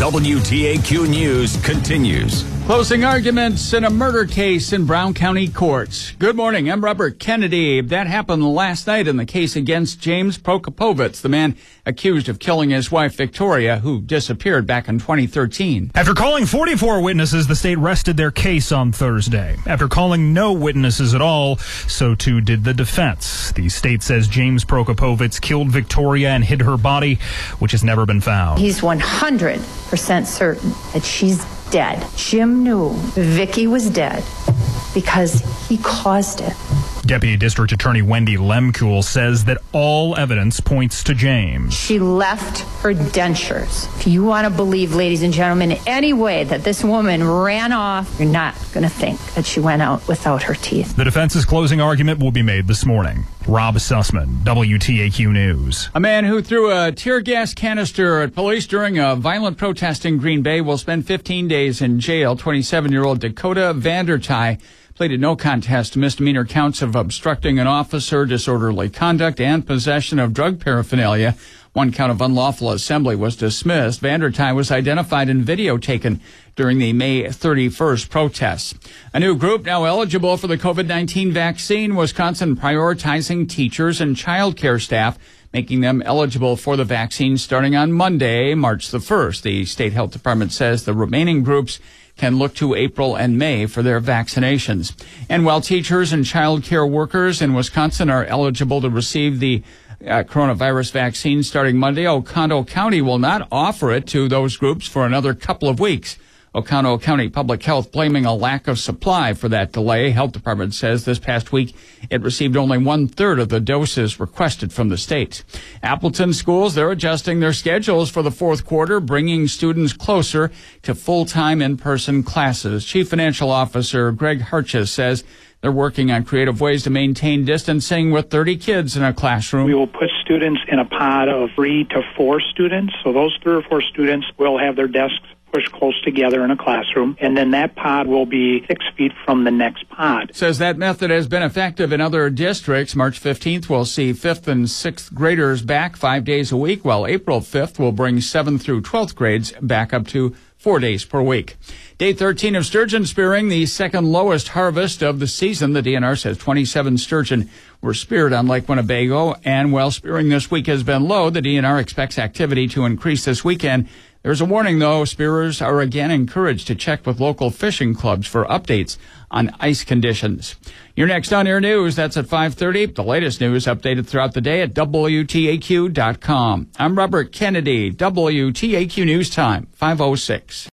WTAQ News continues. Closing arguments in a murder case in Brown County courts. Good morning, I'm Robert Kennedy. That happened last night in the case against James Prokopovich, the man accused of killing his wife Victoria, who disappeared back in 2013. After calling 44 witnesses, the state rested their case on Thursday. After calling no witnesses at all, so too did the defense. The state says James Prokopovich killed Victoria and hid her body, which has never been found. He's 100% certain that she's dead. Jim knew Vicky was dead because he caused it. Deputy District Attorney Wendy Lemkuhl says that all evidence points to James. She left her dentures. If you want to believe, ladies and gentlemen, in any way that this woman ran off, you're not going to think that she went out without her teeth. The defense's closing argument will be made this morning. Rob Sussman, WTAQ News. A man who threw a tear gas canister at police during a violent protest in Green Bay will spend 15 days in jail. 27-year-old Dakota Vandertye pleaded no contest to misdemeanor counts of obstructing an officer, disorderly conduct, and possession of drug paraphernalia. One count of unlawful assembly was dismissed. Vandertye was identified and video taken during the May 31st protests. A new group now eligible for the COVID-19 vaccine. Wisconsin prioritizing teachers and child care staff, making them eligible for the vaccine starting on Monday, March the 1st. The state health department says the remaining groups can look to April and May for their vaccinations. And while teachers and child care workers in Wisconsin are eligible to receive the coronavirus vaccine starting Monday, Oconto County will not offer it to those groups for another couple of weeks. Oconto County Public Health blaming a lack of supply for that delay. Health Department says this past week it received only 1/3 of the doses requested from the state. Appleton schools, they're adjusting their schedules for the fourth quarter, bringing students closer to full-time in-person classes. Chief Financial Officer Greg Harches says they're working on creative ways to maintain distancing with 30 kids in a classroom. We will put students in a pod of 3 to 4 students. So those 3 or 4 students will have their desks pushed close together in a classroom, and then that pod will be 6 feet from the next pod. Says that method has been effective in other districts. March 15th will see 5th and 6th graders back 5 days a week, while April 5th will bring 7th through 12th grades back up to 4 days per week. Day 13 of sturgeon spearing, the second lowest harvest of the season. The DNR says 27 sturgeon were speared on Lake Winnebago, and while spearing this week has been low, the DNR expects activity to increase this weekend. There's a warning, though. Spearers are again encouraged to check with local fishing clubs for updates on ice conditions. Your next on-air news, that's at 5:30. The latest news updated throughout the day at WTAQ.com. I'm Robert Kennedy, WTAQ News Time, 5:06.